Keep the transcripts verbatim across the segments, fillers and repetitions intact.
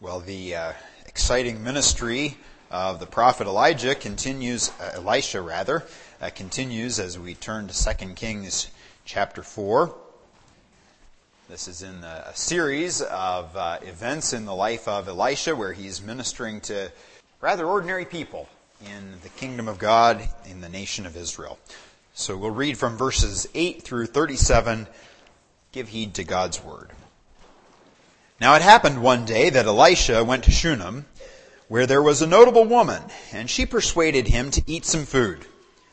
Well, the uh, exciting ministry of the prophet Elijah continues, uh, Elisha rather, uh, continues as we turn to Second Kings chapter four. This is in a series of uh, events in the life of Elisha where he's ministering to rather ordinary people in the kingdom of God in the nation of Israel. So we'll read from verses eight through thirty-seven. Give heed to God's word. Now it happened one day that Elisha went to Shunem, where there was a notable woman, and she persuaded him to eat some food.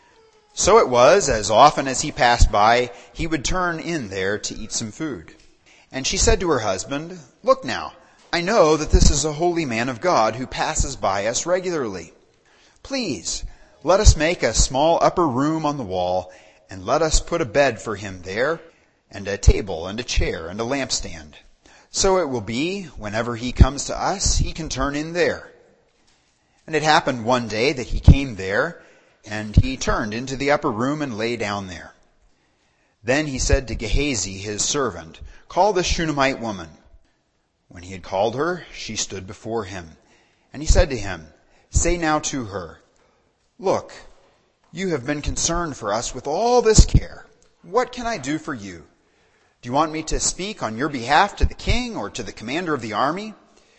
So it was, as often as he passed by, he would turn in there to eat some food. And she said to her husband, "Look now, I know that this is a holy man of God who passes by us regularly. Please, let us make a small upper room on the wall, and let us put a bed for him there, and a table and a chair and a lampstand. So it will be, whenever he comes to us, he can turn in there." And it happened one day that he came there, and he turned into the upper room and lay down there. Then he said to Gehazi, his servant, "Call the Shunammite woman." When he had called her, she stood before him. And he said to him, "Say now to her, 'Look, you have been concerned for us with all this care. What can I do for you? Do you want me to speak on your behalf to the king or to the commander of the army?'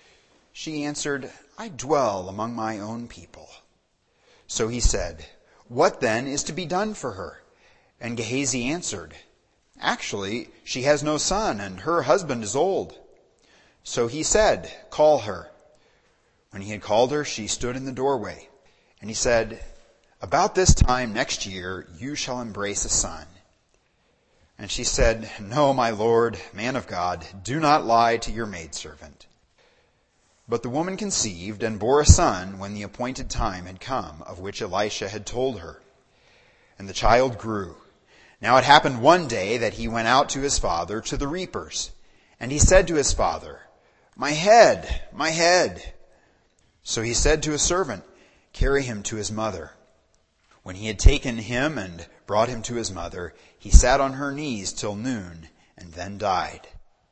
She answered, 'I dwell among my own people.' So he said, 'What then is to be done for her?' And Gehazi answered, 'Actually, she has no son, and her husband is old.' So he said, 'Call her.' When he had called her, she stood in the doorway. And he said, 'About this time next year you shall embrace a son.' And she said, 'No, my lord, man of God, do not lie to your maidservant.' But the woman conceived and bore a son when the appointed time had come, of which Elisha had told her. And the child grew. Now it happened one day that he went out to his father to the reapers. And he said to his father, 'My head, my head.' So he said to his servant, 'Carry him to his mother.' When he had taken him and brought him to his mother, he sat on her knees till noon, and then died.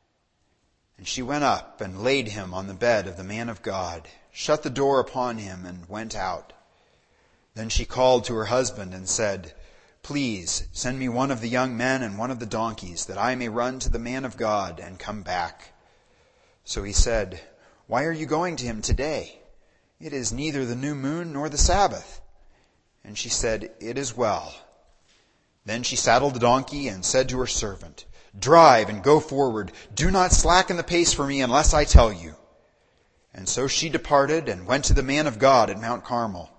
And she went up and laid him on the bed of the man of God, shut the door upon him, and went out. Then she called to her husband and said, 'Please send me one of the young men and one of the donkeys, that I may run to the man of God and come back.' So he said, 'Why are you going to him today? It is neither the new moon nor the Sabbath.' And she said, 'It is well.' Then she saddled the donkey and said to her servant, 'Drive and go forward. Do not slacken the pace for me unless I tell you.' And so she departed and went to the man of God at Mount Carmel.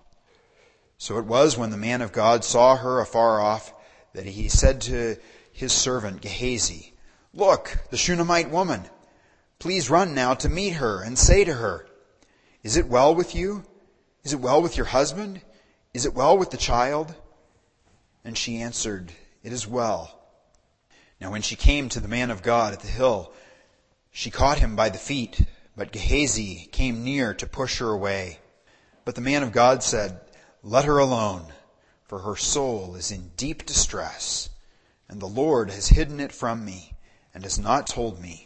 So it was when the man of God saw her afar off that he said to his servant Gehazi, 'Look, the Shunammite woman. Please run now to meet her and say to her, "Is it well with you? Is it well with your husband? Is it well with the child?" And she answered, 'It is well.' Now when she came to the man of God at the hill, she caught him by the feet, but Gehazi came near to push her away. But the man of God said, 'Let her alone, for her soul is in deep distress, and the Lord has hidden it from me and has not told me.'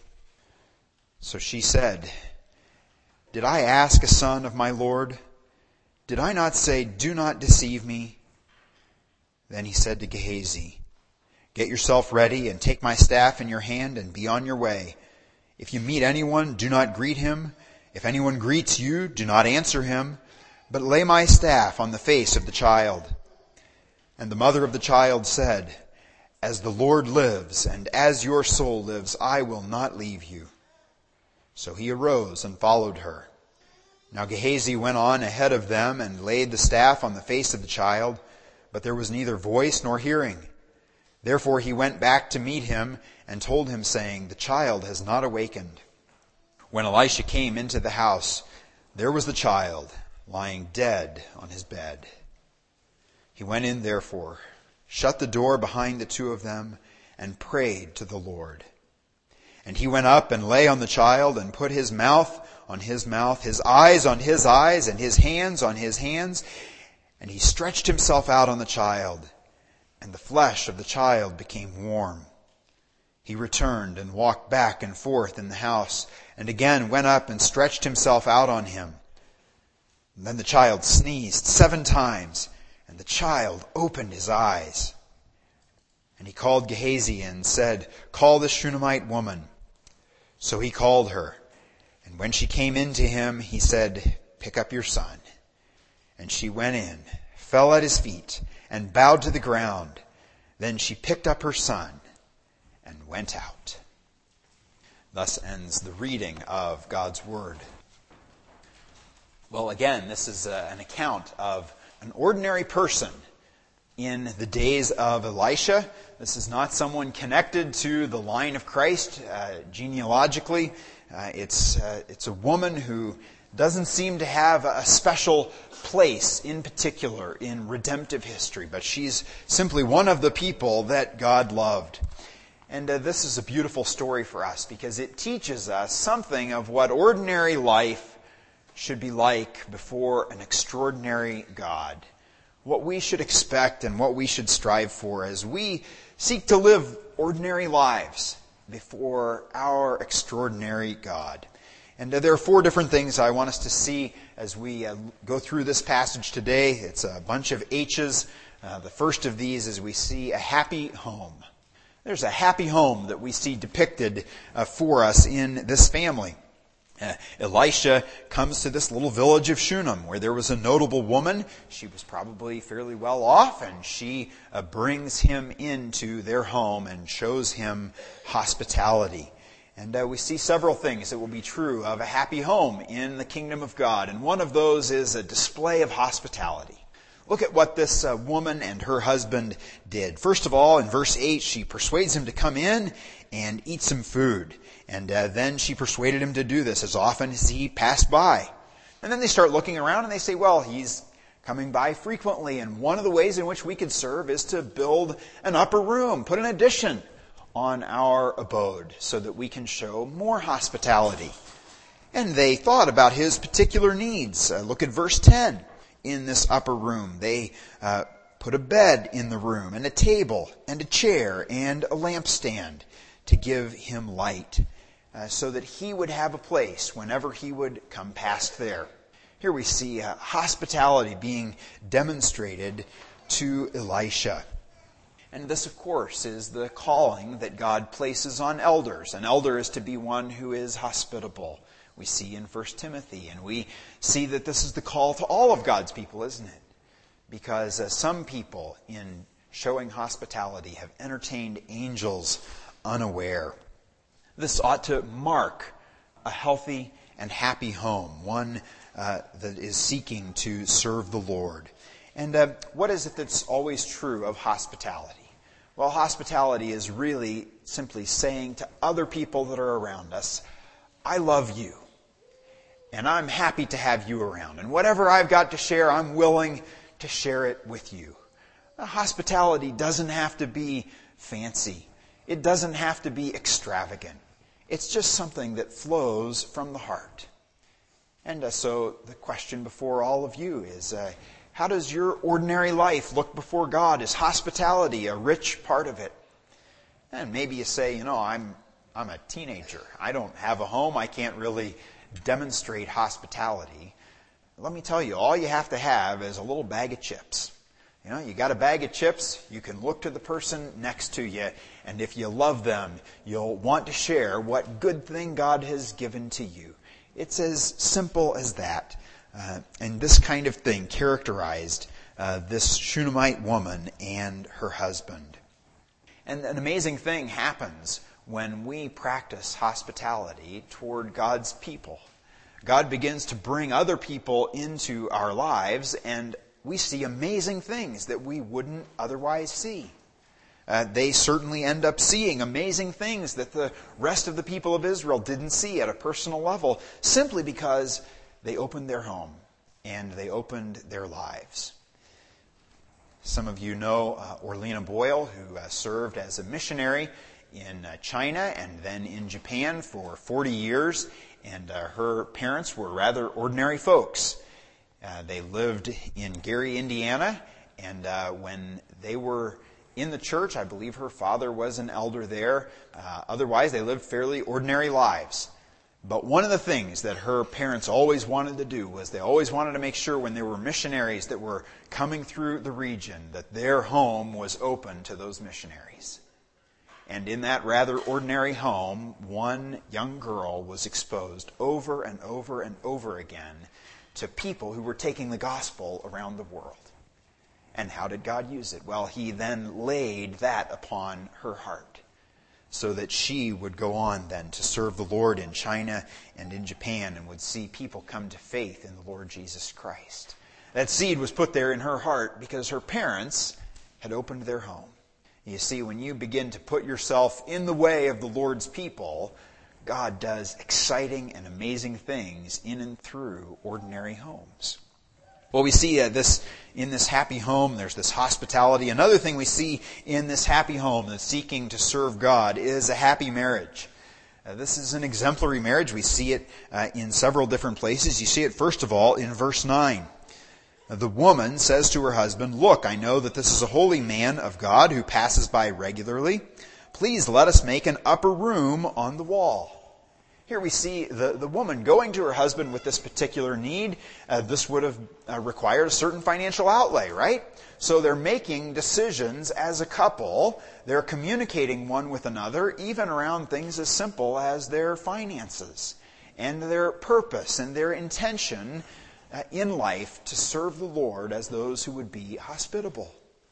So she said, 'Did I ask a son of my Lord? Did I not say, "Do not deceive me"?' Then he said to Gehazi, 'Get yourself ready and take my staff in your hand and be on your way. If you meet anyone, do not greet him. If anyone greets you, do not answer him, but lay my staff on the face of the child.' And the mother of the child said, 'As the Lord lives, and as your soul lives, I will not leave you.' So he arose and followed her. Now Gehazi went on ahead of them and laid the staff on the face of the child, but there was neither voice nor hearing. Therefore he went back to meet him and told him, saying, 'The child has not awakened.' When Elisha came into the house, there was the child lying dead on his bed. He went in therefore, shut the door behind the two of them, and prayed to the Lord. And he went up and lay on the child, and put his mouth on his mouth, his eyes on his eyes, and his hands on his hands. And he stretched himself out on the child, and the flesh of the child became warm. He returned and walked back and forth in the house, and again went up and stretched himself out on him. And then the child sneezed seven times, and the child opened his eyes. And he called Gehazi and said, "Call the Shunammite woman." So he called her. And when she came in to him, he said, "Pick up your son." And she went in, fell at his feet, and bowed to the ground. Then she picked up her son and went out. Thus ends the reading of God's Word. Well, again, this is uh, an account of an ordinary person in the days of Elisha. This is not someone connected to the line of Christ uh, genealogically. Uh, it's uh, it's a woman who doesn't seem to have a special place in particular in redemptive history, but she's simply one of the people that God loved. And uh, this is a beautiful story for us because it teaches us something of what ordinary life should be like before an extraordinary God. What we should expect and what we should strive for as we seek to live ordinary lives before our extraordinary God. And uh, there are four different things I want us to see as we uh, go through this passage today. It's a bunch of H's. Uh, the first of these is we see a happy home. There's a happy home that we see depicted uh, for us in this family. Uh, Elisha comes to this little village of Shunem where there was a notable woman. She was probably fairly well off, and she uh, brings him into their home and shows him hospitality. And uh, we see several things that will be true of a happy home in the kingdom of God. And one of those is a display of hospitality. Look at what this uh, woman and her husband did. First of all, in verse eight, she persuades him to come in and eat some food. And uh, then she persuaded him to do this as often as he passed by. And then they start looking around and they say, well, he's coming by frequently. And one of the ways in which we could serve is to build an upper room, put an addition on our abode so that we can show more hospitality. And they thought about his particular needs. Uh, look at verse ten. In this upper room, they uh, put a bed in the room and a table and a chair and a lampstand to give him light uh, so that he would have a place whenever he would come past there. Here we see uh, hospitality being demonstrated to Elisha. And this, of course, is the calling that God places on elders. An elder is to be one who is hospitable. We see in First Timothy, and we see that this is the call to all of God's people, isn't it? Because uh, some people, in showing hospitality, have entertained angels unaware. This ought to mark a healthy and happy home, one uh, that is seeking to serve the Lord. And uh, what is it that's always true of hospitality? Well, hospitality is really simply saying to other people that are around us, I love you. And I'm happy to have you around. And whatever I've got to share, I'm willing to share it with you. Now, hospitality doesn't have to be fancy. It doesn't have to be extravagant. It's just something that flows from the heart. And uh, so the question before all of you is, uh, how does your ordinary life look before God? Is hospitality a rich part of it? And maybe you say, you know, I'm I'm a teenager. I don't have a home. I can't really demonstrate hospitality. Let me tell you, all you have to have is a little bag of chips. You know, you got a bag of chips, you can look to the person next to you, and if you love them, you'll want to share what good thing God has given to you. It's as simple as that. Uh, and this kind of thing characterized uh, this Shunammite woman and her husband. And an amazing thing happens when we practice hospitality toward God's people. God begins to bring other people into our lives, and we see amazing things that we wouldn't otherwise see. Uh, they certainly end up seeing amazing things that the rest of the people of Israel didn't see at a personal level, simply because they opened their home and they opened their lives. Some of you know uh, Orlena Boyle, who uh, served as a missionary in uh, China and then in Japan for forty years. And uh, her parents were rather ordinary folks. Uh, they lived in Gary, Indiana. And uh, when they were in the church. I believe her father was an elder there. Uh, otherwise, they lived fairly ordinary lives. But one of the things that her parents always wanted to do was they always wanted to make sure when there were missionaries that were coming through the region that their home was open to those missionaries. And in that rather ordinary home, one young girl was exposed over and over and over again to people who were taking the gospel around the world. And how did God use it? Well, He then laid that upon her heart, so that she would go on then to serve the Lord in China and in Japan and would see people come to faith in the Lord Jesus Christ. That seed was put there in her heart because her parents had opened their home. You see, when you begin to put yourself in the way of the Lord's people, God does exciting and amazing things in and through ordinary homes. Well, we see uh, this in this happy home, there's this hospitality. Another thing we see in this happy home that's seeking to serve God is a happy marriage. Uh, this is an exemplary marriage. We see it uh, in several different places. You see it, first of all, in verse nine. The woman says to her husband, "Look, I know that this is a holy man of God who passes by regularly. Please let us make an upper room on the wall." Here we see the, the woman going to her husband with this particular need. Uh, this would have uh, required a certain financial outlay, right? So they're making decisions as a couple. They're communicating one with another, even around things as simple as their finances and their purpose and their intention uh, in life to serve the Lord as those who would be hospitable.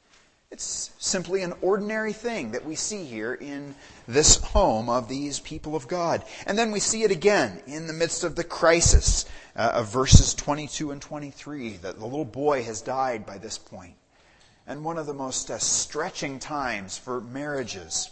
It's simply an ordinary thing that we see here in this home of these people of God. And then we see it again in the midst of the crisis uh, of verses twenty-two and twenty-three, that the little boy has died by this point. And one of the most uh, stretching times for marriages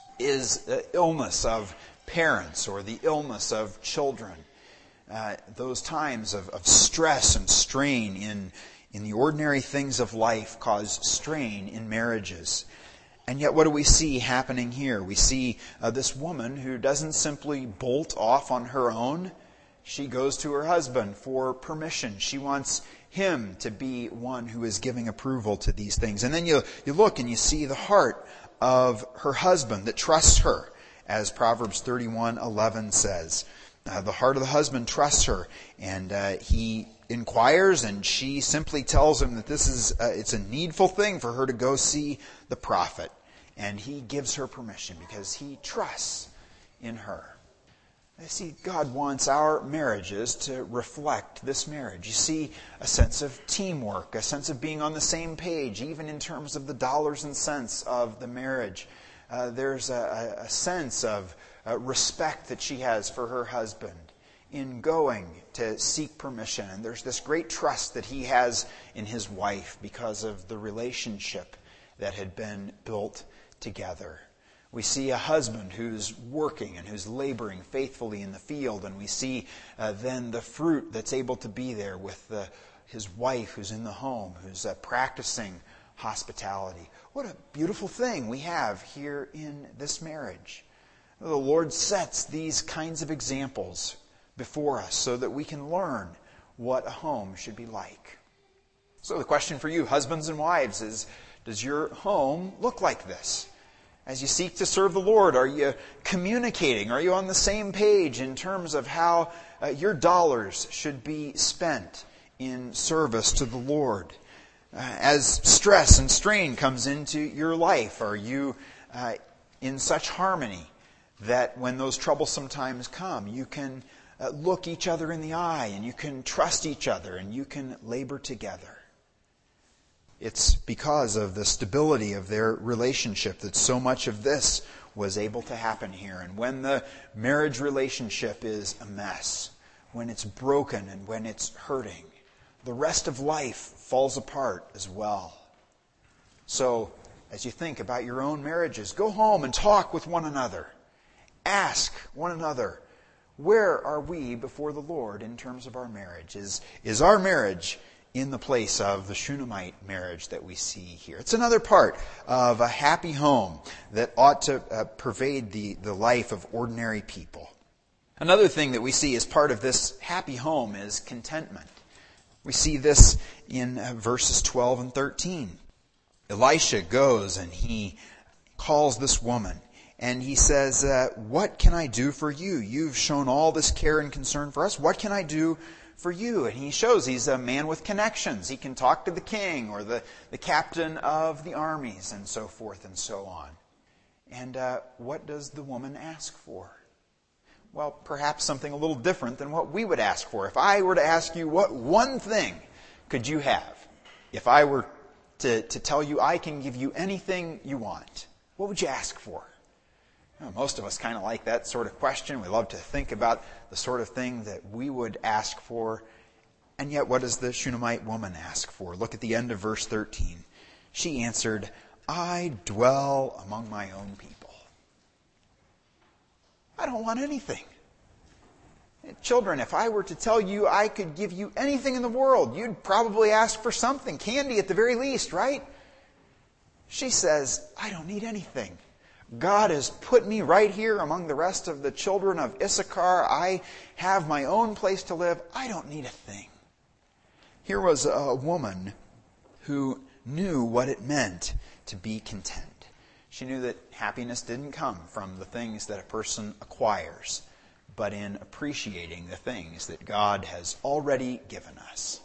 is the illness of parents or the illness of children. Uh, those times of, of stress and strain in in the ordinary things of life cause strain in marriages. And yet what do we see happening here? We see uh, this woman who doesn't simply bolt off on her own. She goes to her husband for permission. She wants him to be one who is giving approval to these things. And then you, you look and you see the heart of her husband that trusts her, as Proverbs thirty-one eleven says. Uh, the heart of the husband trusts her, and uh, he inquires, and she simply tells him that this is uh, it's a needful thing for her to go see the prophet. And he gives her permission because he trusts in her. I see God wants our marriages to reflect this marriage. You see a sense of teamwork, a sense of being on the same page, even in terms of the dollars and cents of the marriage. Uh, there's a, a sense of uh, respect that she has for her husband in going to seek permission. And there's this great trust that he has in his wife because of the relationship that had been built together. We see a husband who's working and who's laboring faithfully in the field, and we see uh, then the fruit that's able to be there with the, his wife who's in the home, who's uh, practicing hospitality. What a beautiful thing we have here in this marriage. The Lord sets these kinds of examples before us so that we can learn what a home should be like. So the question for you, husbands and wives, is, does your home look like this? As you seek to serve the Lord, are you communicating? Are you on the same page in terms of how uh, your dollars should be spent in service to the Lord? Uh, as stress and strain comes into your life, are you uh, in such harmony that when those troublesome times come, you can uh, look each other in the eye and you can trust each other and you can labor together? It's because of the stability of their relationship that so much of this was able to happen here. And when the marriage relationship is a mess, when it's broken and when it's hurting, the rest of life falls apart as well. So, as you think about your own marriages, go home and talk with one another. Ask one another, where are we before the Lord in terms of our marriage? Is, is our marriage in the place of the Shunammite marriage that we see here? It's another part of a happy home that ought to uh, pervade the, the life of ordinary people. Another thing that we see as part of this happy home is contentment. We see this in uh, verses twelve and thirteen. Elisha goes and he calls this woman. And he says, uh, what can I do for you? You've shown all this care and concern for us. What can I do for you? And he shows he's a man with connections. He can talk to the king or the, the captain of the armies and so forth and so on. And uh, what does the woman ask for? Well, perhaps something a little different than what we would ask for. If I were to ask you, what one thing could you have? If I were to, to tell you I can give you anything you want, what would you ask for? Well, most of us kind of like that sort of question. We love to think about the sort of thing that we would ask for. And yet, what does the Shunammite woman ask for? Look at the end of verse thirteen. She answered, I dwell among my own people. I don't want anything. Children, if I were to tell you I could give you anything in the world, you'd probably ask for something, candy at the very least, right? She says, I don't need anything. God has put me right here among the rest of the children of Issachar. I have my own place to live. I don't need a thing. Here was a woman who knew what it meant to be content. She knew that happiness didn't come from the things that a person acquires, but in appreciating the things that God has already given us.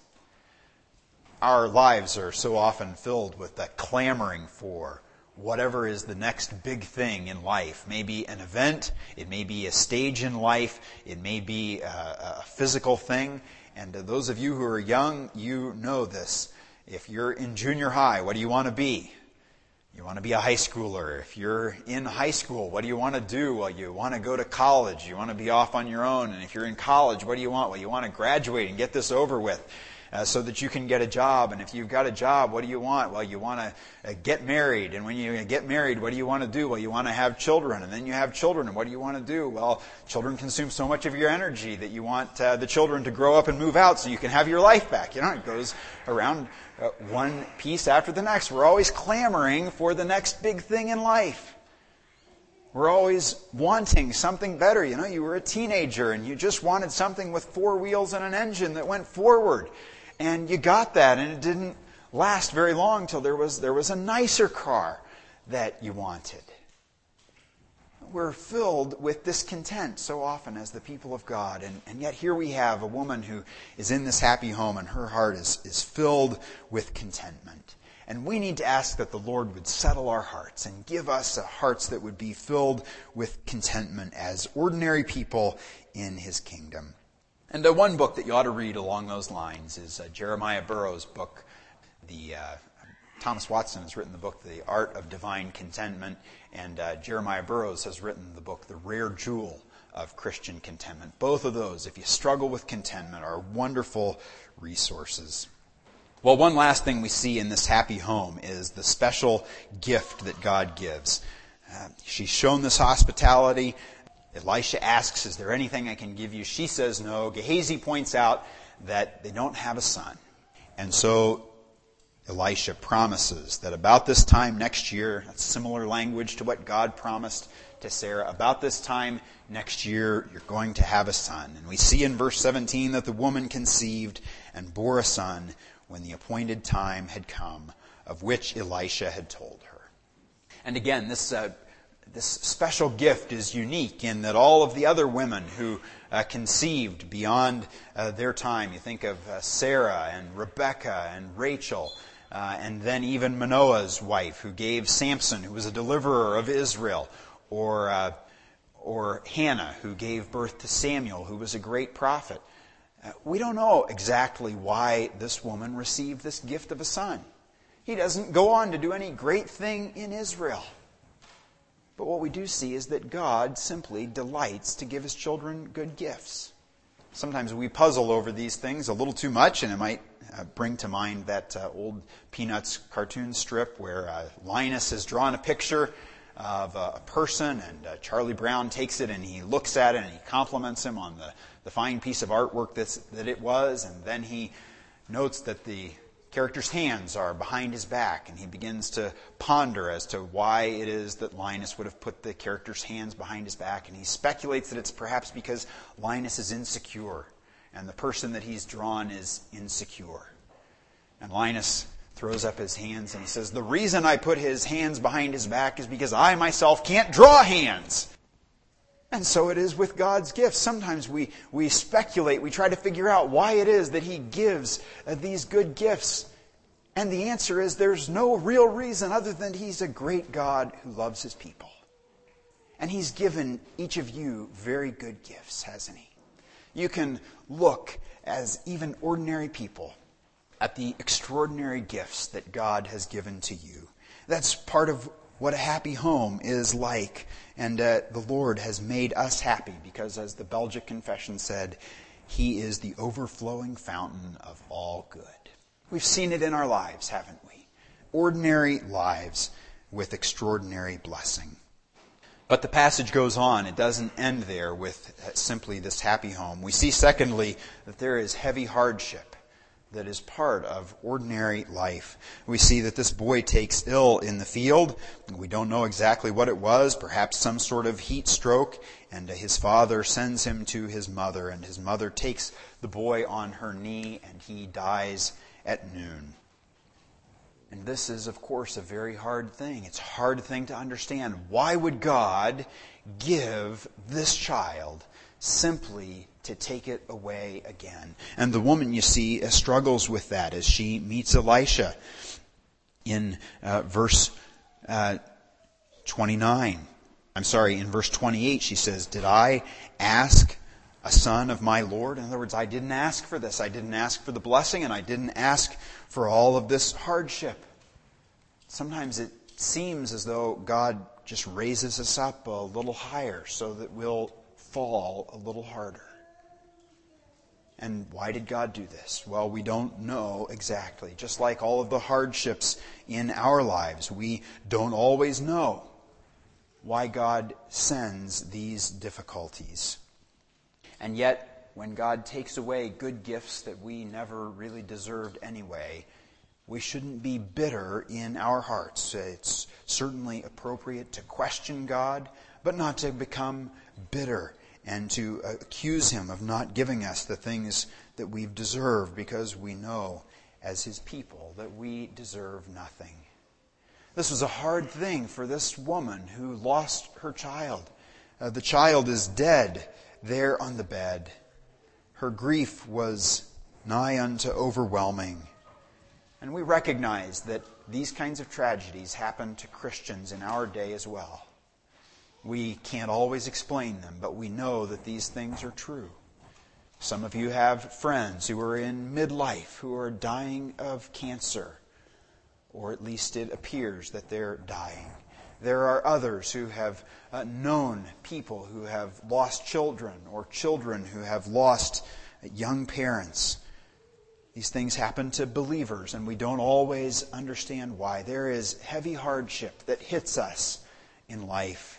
Our lives are so often filled with that clamoring for whatever is the next big thing in life. Maybe an event, it may be a stage in life, it may be a, a physical thing. And uh, those of you who are young, you know this. If you're in junior high, what do you want to be? You want to be a high schooler. If you're in high school, what do you want to do? Well, you want to go to college. You want to be off on your own. And if you're in college, what do you want? Well, you want to graduate and get this over with. Uh, so that you can get a job. And if you've got a job, what do you want? Well, you want to uh, get married. And when you get married, what do you want to do? Well, you want to have children. And then you have children. And what do you want to do? Well, children consume so much of your energy that you want uh, the children to grow up and move out so you can have your life back. You know, it goes around uh, one piece after the next. We're always clamoring for the next big thing in life. We're always wanting something better. You know, you were a teenager and you just wanted something with four wheels and an engine that went forward. And you got that, and it didn't last very long till there was there was a nicer car that you wanted. We're filled with discontent so often as the people of God. And, and yet here we have a woman who is in this happy home, and her heart is, is filled with contentment. And we need to ask that the Lord would settle our hearts and give us hearts that would be filled with contentment as ordinary people in His kingdom. And the one book that you ought to read along those lines is uh, Jeremiah Burroughs' book. The uh, Thomas Watson has written the book, The Art of Divine Contentment, and uh, Jeremiah Burroughs has written the book, The Rare Jewel of Christian Contentment. Both of those, if you struggle with contentment, are wonderful resources. Well, one last thing we see in this happy home is the special gift that God gives. Uh, she's shown this hospitality. Elisha asks, is there anything I can give you? She says no. Gehazi points out that they don't have a son. And so Elisha promises that about this time next year, that's similar language to what God promised to Sarah, about this time next year, you're going to have a son. And we see in verse seventeen that the woman conceived and bore a son when the appointed time had come, of which Elisha had told her. And again, this uh, This special gift is unique in that all of the other women who uh, conceived beyond uh, their time, you think of uh, Sarah and Rebecca and Rachel, uh, and then even Manoah's wife who gave Samson, who was a deliverer of Israel, or uh, or Hannah, who gave birth to Samuel, who was a great prophet. Uh, we don't know exactly why this woman received this gift of a son. He doesn't go on to do any great thing in Israel. But what we do see is that God simply delights to give His children good gifts. Sometimes we puzzle over these things a little too much, and it might uh, bring to mind that uh, old Peanuts cartoon strip where uh, Linus has drawn a picture of uh, a person, and uh, Charlie Brown takes it and he looks at it and he compliments him on the, the fine piece of artwork that's, that it was, and then he notes that the character's hands are behind his back, and he begins to ponder as to why it is that Linus would have put the character's hands behind his back, and he speculates that it's perhaps because Linus is insecure, and the person that he's drawn is insecure. And Linus throws up his hands and he says, the reason I put his hands behind his back is because I myself can't draw hands. And so it is with God's gifts. Sometimes we, we speculate, we try to figure out why it is that He gives uh, these good gifts. And the answer is there's no real reason other than He's a great God who loves His people. And He's given each of you very good gifts, hasn't He? You can look as even ordinary people at the extraordinary gifts that God has given to you. That's part of what a happy home is like. And uh, the Lord has made us happy because, as the Belgic Confession said, He is the overflowing fountain of all good. We've seen it in our lives, haven't we? Ordinary lives with extraordinary blessing. But the passage goes on. It doesn't end there with simply this happy home. We see, secondly, that there is heavy hardship that is part of ordinary life. We see that this boy takes ill in the field. We don't know exactly what it was, perhaps some sort of heat stroke, and his father sends him to his mother, and his mother takes the boy on her knee, and he dies at noon. And this is, of course, a very hard thing. It's a hard thing to understand. Why would God give this child simply to take it away again? And the woman, you see, struggles with that as she meets Elisha in uh, verse uh, twenty-nine. I'm sorry, in verse twenty-eight she says, did I ask a son of my Lord? In other words, I didn't ask for this. I didn't ask for the blessing, and I didn't ask for all of this hardship. Sometimes it seems as though God just raises us up a little higher so that we'll fall a little harder. And why did God do this? Well, we don't know exactly. Just like all of the hardships in our lives, we don't always know why God sends these difficulties. And yet, when God takes away good gifts that we never really deserved anyway, we shouldn't be bitter in our hearts. It's certainly appropriate to question God, but not to become bitter and to accuse Him of not giving us the things that we've deserved, because we know as His people that we deserve nothing. This was a hard thing for this woman who lost her child. Uh, the child is dead there on the bed. Her grief was nigh unto overwhelming. And we recognize that these kinds of tragedies happen to Christians in our day as well. We can't always explain them, but we know that these things are true. Some of you have friends who are in midlife who are dying of cancer, or at least it appears that they're dying. There are others who have uh, known people who have lost children, or children who have lost young parents. These things happen to believers, and we don't always understand why. There is heavy hardship that hits us in life.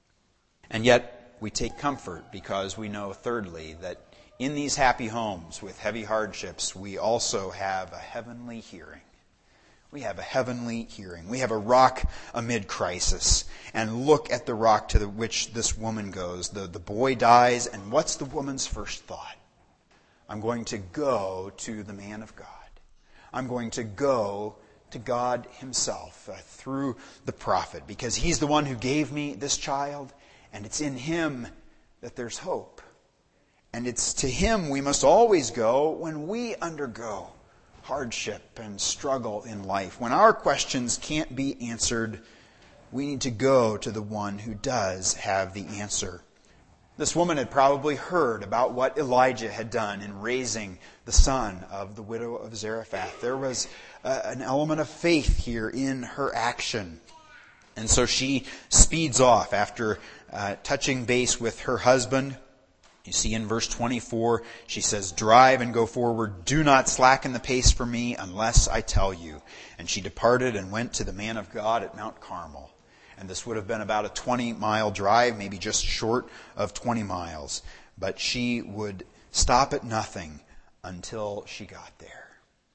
And yet, we take comfort because we know, thirdly, that in these happy homes with heavy hardships, we also have a heavenly hearing. We have a heavenly hearing. We have a rock amid crisis. And look at the rock to the which this woman goes. The, the boy dies, and what's the woman's first thought? I'm going to go to the man of God. I'm going to go to God Himself uh, through the prophet, because He's the one who gave me this child, and it's in Him that there's hope. And it's to Him we must always go when we undergo hardship and struggle in life. When our questions can't be answered, we need to go to the one who does have the answer. This woman had probably heard about what Elijah had done in raising the son of the widow of Zarephath. There was uh, an element of faith here in her action. And so she speeds off after uh, touching base with her husband. You see in verse twenty-four, she says, drive and go forward. Do not slacken the pace for me unless I tell you. And she departed and went to the man of God at Mount Carmel. And this would have been about a twenty-mile drive, maybe just short of twenty miles. But she would stop at nothing until she got there.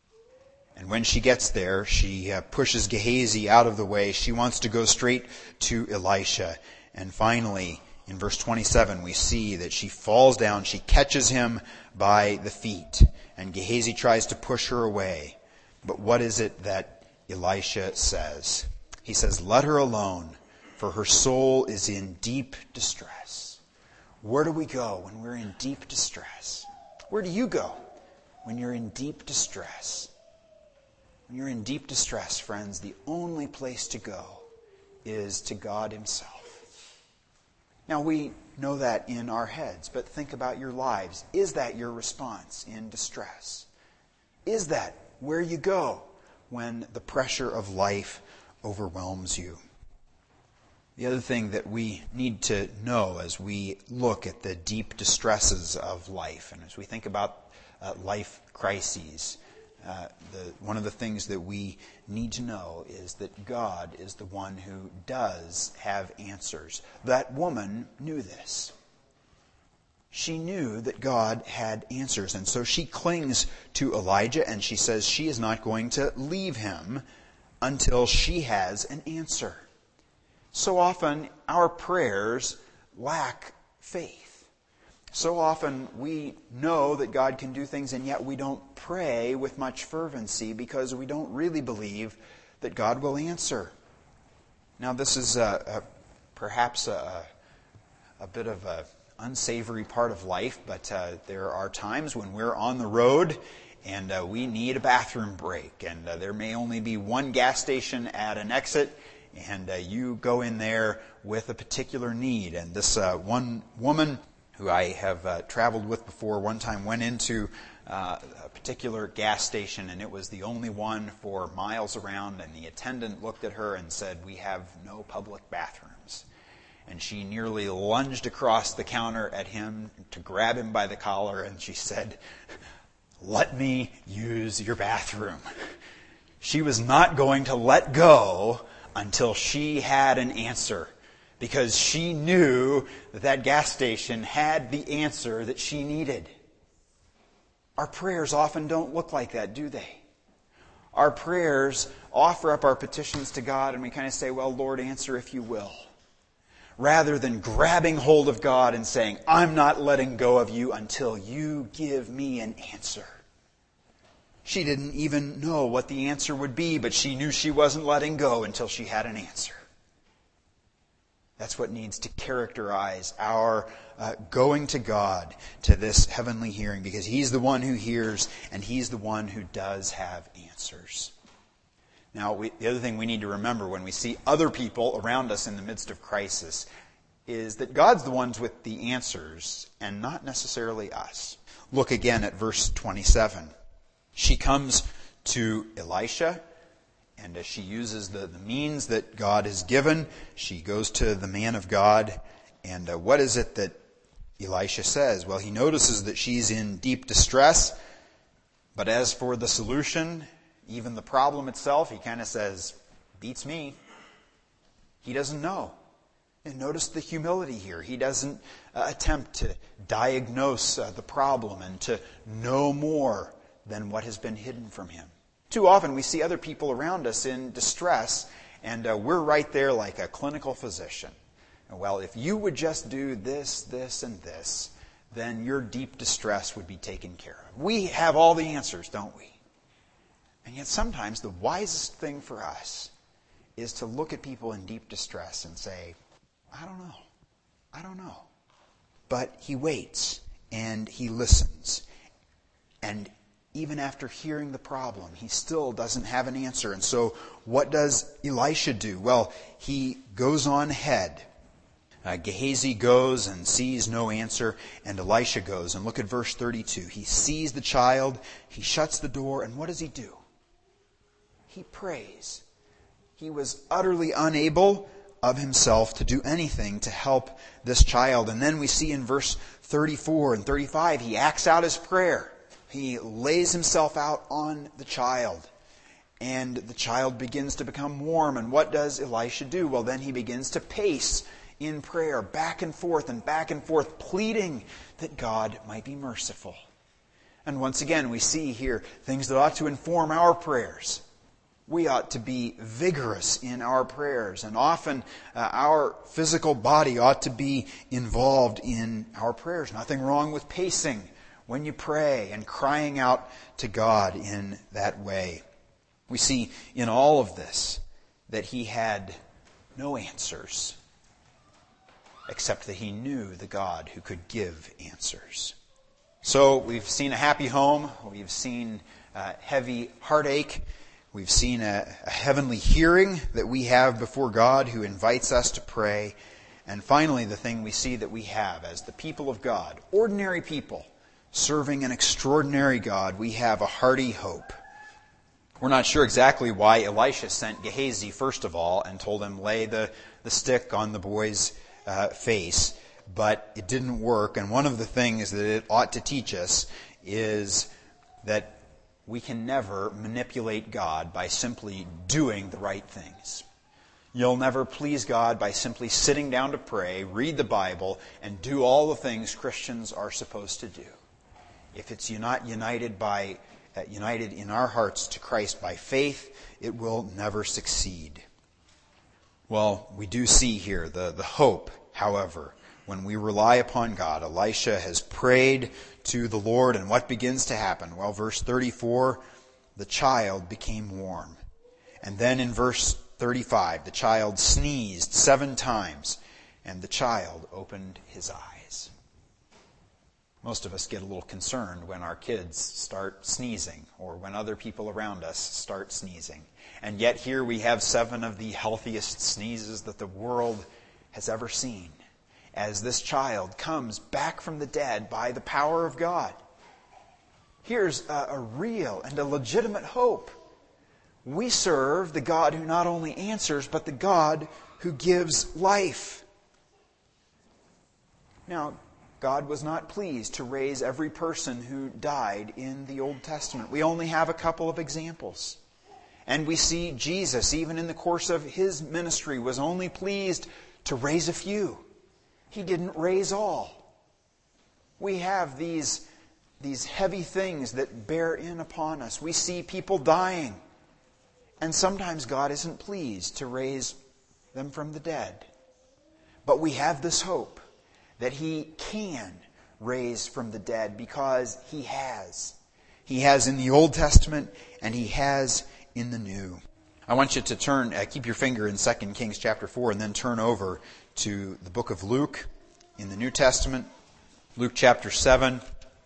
And when she gets there, she uh, pushes Gehazi out of the way. She wants to go straight to Elisha. And finally, in verse twenty-seven, we see that she falls down. She catches him by the feet. And Gehazi tries to push her away. But what is it that Elisha says? He says, "Let her alone, for her soul is in deep distress." Where do we go when we're in deep distress? Where do you go when you're in deep distress? When you're in deep distress, friends, the only place to go is to God Himself. Now, we know that in our heads, but think about your lives. Is that your response in distress? Is that where you go when the pressure of life overwhelms you? The other thing that we need to know as we look at the deep distresses of life, and as we think about uh, life crises, uh, the, one of the things that we need to know is that God is the one who does have answers. That woman knew this. She knew that God had answers, and so she clings to Elijah, and she says she is not going to leave him until she has an answer. So often our prayers lack faith. So often we know that God can do things, and yet we don't pray with much fervency because we don't really believe that God will answer. Now, this is a, a, perhaps a, a bit of an unsavory part of life, but uh, there are times when we're on the road and uh, we need a bathroom break, and uh, there may only be one gas station at an exit, and uh, you go in there with a particular need. And this uh, one woman who I have uh, traveled with before one time went into uh, a particular gas station, and it was the only one for miles around, and the attendant looked at her and said, "We have no public bathrooms." And she nearly lunged across the counter at him to grab him by the collar, and she said, "Let me use your bathroom." She was not going to let go until she had an answer, because she knew that that gas station had the answer that she needed. Our prayers often don't look like that, do they? Our prayers offer up our petitions to God, and we kind of say, "Well, Lord, answer if you will," rather than grabbing hold of God and saying, "I'm not letting go of you until you give me an answer." She didn't even know what the answer would be, but she knew she wasn't letting go until she had an answer. That's what needs to characterize our uh, going to God, to this heavenly hearing, because He's the one who hears and He's the one who does have answers. Now, we, the other thing we need to remember when we see other people around us in the midst of crisis is that God's the ones with the answers and not necessarily us. Look again at verse twenty-seven. She comes to Elisha, and as she uses the, the means that God has given, she goes to the man of God. And uh, what is it that Elisha says? Well, he notices that she's in deep distress, but as for the solution, even the problem itself, he kind of says, "Beats me." He doesn't know. And notice the humility here. He doesn't uh, attempt to diagnose uh, the problem and to know more than what has been hidden from him. Too often we see other people around us in distress, and uh, we're right there like a clinical physician. Well, if you would just do this, this, and this, then your deep distress would be taken care of. We have all the answers, don't we? And yet sometimes the wisest thing for us is to look at people in deep distress and say, "I don't know. I don't know." But he waits and he listens. And even after hearing the problem, he still doesn't have an answer. And so what does Elisha do? Well, he goes on ahead. Uh, Gehazi goes and sees no answer, and Elisha goes. And look at verse thirty-two. He sees the child, he shuts the door, and what does he do? He prays. He was utterly unable of himself to do anything to help this child. And then we see in verse thirty-four and thirty-five, he acts out his prayer. He lays himself out on the child, and the child begins to become warm. And what does Elisha do? Well, then he begins to pace in prayer, back and forth and back and forth, pleading that God might be merciful. And once again, we see here things that ought to inform our prayers. We ought to be vigorous in our prayers, and often uh, our physical body ought to be involved in our prayers. Nothing wrong with pacing when you pray and crying out to God in that way. We see in all of this that he had no answers, except that he knew the God who could give answers. So we've seen a happy home, we've seen uh, heavy heartache, we've seen a, a heavenly hearing that we have before God who invites us to pray, and finally the thing we see that we have as the people of God, ordinary people, serving an extraordinary God, we have a hearty hope. We're not sure exactly why Elisha sent Gehazi first of all and told him lay the, the stick on the boy's uh, face, but it didn't work. And one of the things that it ought to teach us is that we can never manipulate God by simply doing the right things. You'll never please God by simply sitting down to pray, read the Bible, and do all the things Christians are supposed to do. If it's not united by uh, united in our hearts to Christ by faith, it will never succeed. Well, we do see here the, the hope, however, when we rely upon God. Elisha has prayed to the Lord, and what begins to happen? Well, verse thirty-four, the child became warm. And then in verse thirty-five, the child sneezed seven times, and the child opened his eyes. Most of us get a little concerned when our kids start sneezing or when other people around us start sneezing. And yet here we have seven of the healthiest sneezes that the world has ever seen, as this child comes back from the dead by the power of God. Here's a, a real and a legitimate hope. We serve the God who not only answers, but the God who gives life. Now, God was not pleased to raise every person who died in the Old Testament. We only have a couple of examples. And we see Jesus, even in the course of his ministry, was only pleased to raise a few. He didn't raise all. We have these, these heavy things that bear in upon us. We see people dying. And sometimes God isn't pleased to raise them from the dead. But we have this hope that he can raise from the dead because he has. He has in the Old Testament and he has in the New. I want you to turn, uh, keep your finger in Second Kings chapter four and then turn over to the book of Luke in the New Testament. Luke chapter seven.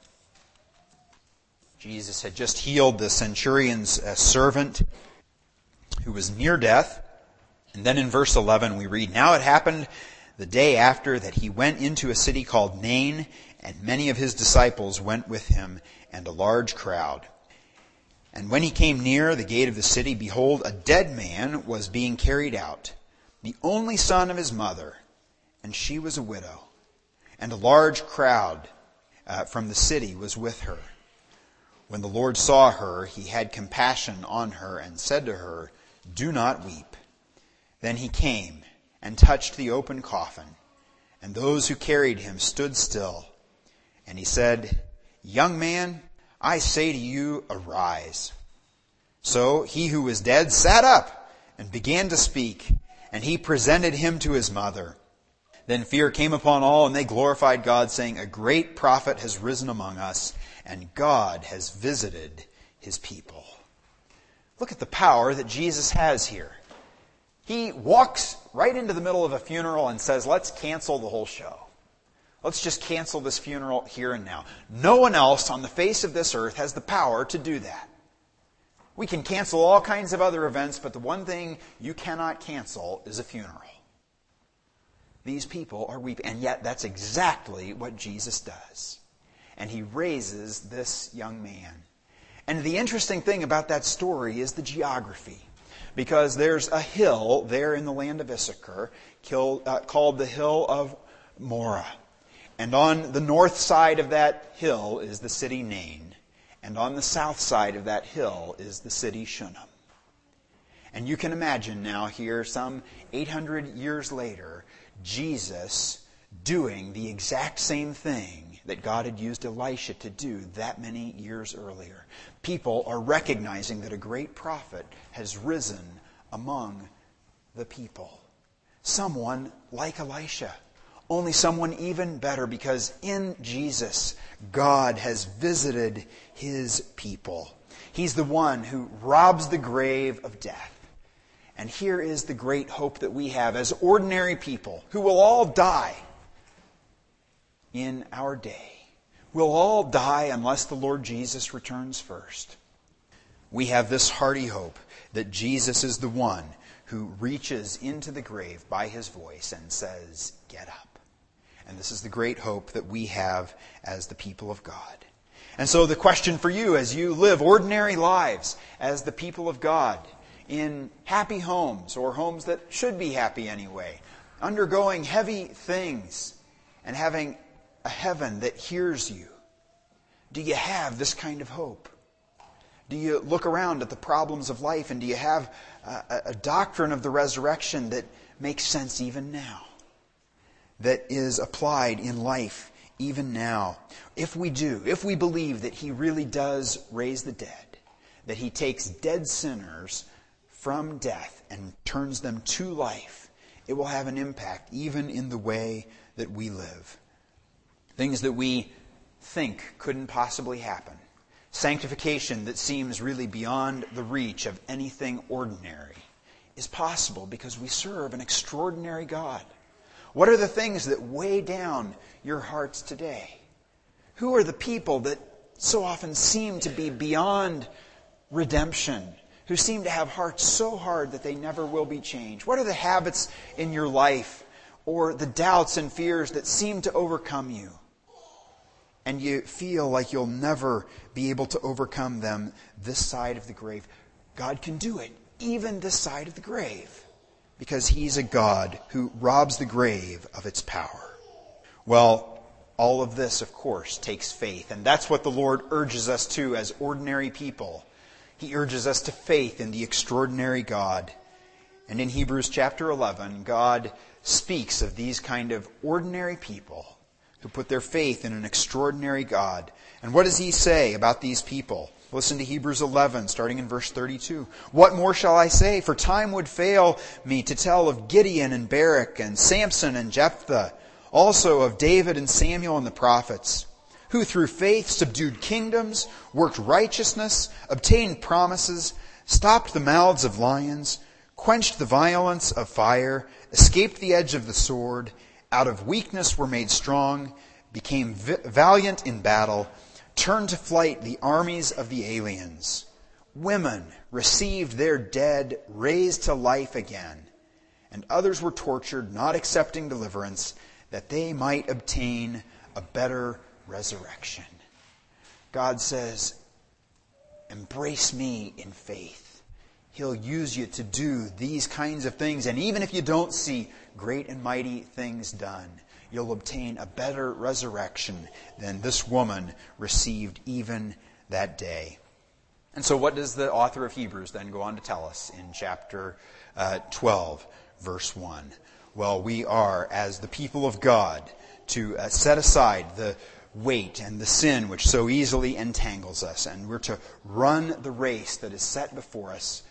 Jesus had just healed the centurion's uh, servant who was near death. And then in verse eleven we read, "Now it happened the day after that he went into a city called Nain, and many of his disciples went with him, and a large crowd. And when he came near the gate of the city, behold, a dead man was being carried out, the only son of his mother, and she was a widow. And a large crowd uh, from the city was with her. When the Lord saw her, he had compassion on her and said to her, 'Do not weep.' Then he came and touched the open coffin, and those who carried him stood still. And he said, 'Young man, I say to you, arise.' So he who was dead sat up and began to speak, and he presented him to his mother. Then fear came upon all, and they glorified God, saying, 'A great prophet has risen among us, and God has visited his people.'" Look at the power that Jesus has here. He walks right into the middle of a funeral and says, "Let's cancel the whole show. Let's just cancel this funeral here and now." No one else on the face of this earth has the power to do that. We can cancel all kinds of other events, but the one thing you cannot cancel is a funeral. These people are weeping, and yet that's exactly what Jesus does. And he raises this young man. And the interesting thing about that story is the geography. Because there's a hill there in the land of Issachar called the Hill of Moreh. And on the north side of that hill is the city Nain. And on the south side of that hill is the city Shunem. And you can imagine now here, some eight hundred years later, Jesus doing the exact same thing that God had used Elisha to do that many years earlier. People are recognizing that a great prophet has risen among the people. Someone like Elisha. Only someone even better, because in Jesus, God has visited his people. He's the one who robs the grave of death. And here is the great hope that we have as ordinary people who will all die in our day. We'll all die unless the Lord Jesus returns first. We have this hearty hope that Jesus is the one who reaches into the grave by his voice and says, "Get up." And this is the great hope that we have as the people of God. And so the question for you as you live ordinary lives as the people of God in happy homes or homes that should be happy anyway, undergoing heavy things and having a heaven that hears you, do you have this kind of hope? Do you look around at the problems of life and do you have a, a doctrine of the resurrection that makes sense even now? That is applied in life even now? If we do, if we believe that He really does raise the dead, that He takes dead sinners from death and turns them to life, it will have an impact even in the way that we live. Things that we think couldn't possibly happen. Sanctification that seems really beyond the reach of anything ordinary is possible because we serve an extraordinary God. What are the things that weigh down your hearts today? Who are the people that so often seem to be beyond redemption, who seem to have hearts so hard that they never will be changed? What are the habits in your life or the doubts and fears that seem to overcome you? And you feel like you'll never be able to overcome them this side of the grave. God can do it, even this side of the grave, because He's a God who robs the grave of its power. Well, all of this, of course, takes faith, and that's what the Lord urges us to as ordinary people. He urges us to faith in the extraordinary God. And in Hebrews chapter eleven, God speaks of these kind of ordinary people who put their faith in an extraordinary God. And what does He say about these people? Listen to Hebrews eleven, starting in verse thirty-two. "What more shall I say? For time would fail me to tell of Gideon and Barak and Samson and Jephthah, also of David and Samuel and the prophets, who through faith subdued kingdoms, worked righteousness, obtained promises, stopped the mouths of lions, quenched the violence of fire, escaped the edge of the sword, out of weakness were made strong, became valiant in battle, turned to flight the armies of the aliens. Women received their dead raised to life again, and others were tortured, not accepting deliverance, that they might obtain a better resurrection." God says, embrace me in faith. He'll use you to do these kinds of things. And even if you don't see great and mighty things done, you'll obtain a better resurrection than this woman received even that day. And so what does the author of Hebrews then go on to tell us in chapter uh, twelve, verse one? Well, we are, as the people of God, to uh, set aside the weight and the sin which so easily entangles us, and we're to run the race that is set before us,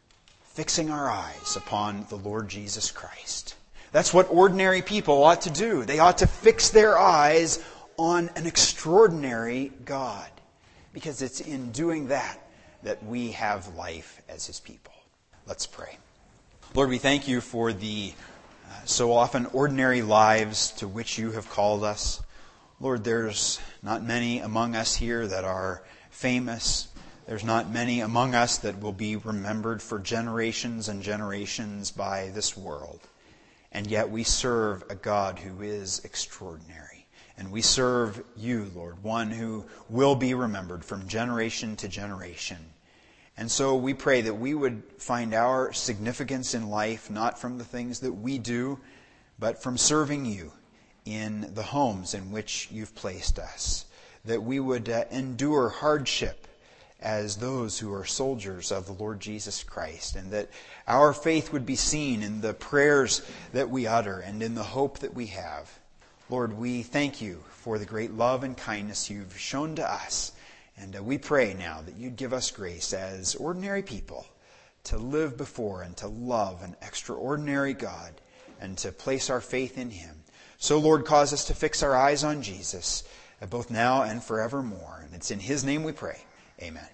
fixing our eyes upon the Lord Jesus Christ. That's what ordinary people ought to do. They ought to fix their eyes on an extraordinary God, because it's in doing that that we have life as His people. Let's pray. Lord, we thank You for the uh, so often ordinary lives to which You have called us. Lord, there's not many among us here that are famous. There's not many among us that will be remembered for generations and generations by this world. And yet we serve a God who is extraordinary. And we serve You, Lord, one who will be remembered from generation to generation. And so we pray that we would find our significance in life not from the things that we do, but from serving You in the homes in which You've placed us. That we would uh, endure hardship as those who are soldiers of the Lord Jesus Christ, and that our faith would be seen in the prayers that we utter and in the hope that we have. Lord, we thank You for the great love and kindness You've shown to us, and uh, we pray now that You'd give us grace as ordinary people to live before and to love an extraordinary God and to place our faith in Him. So, Lord, cause us to fix our eyes on Jesus, uh, both now and forevermore. And it's in His name we pray. Amen.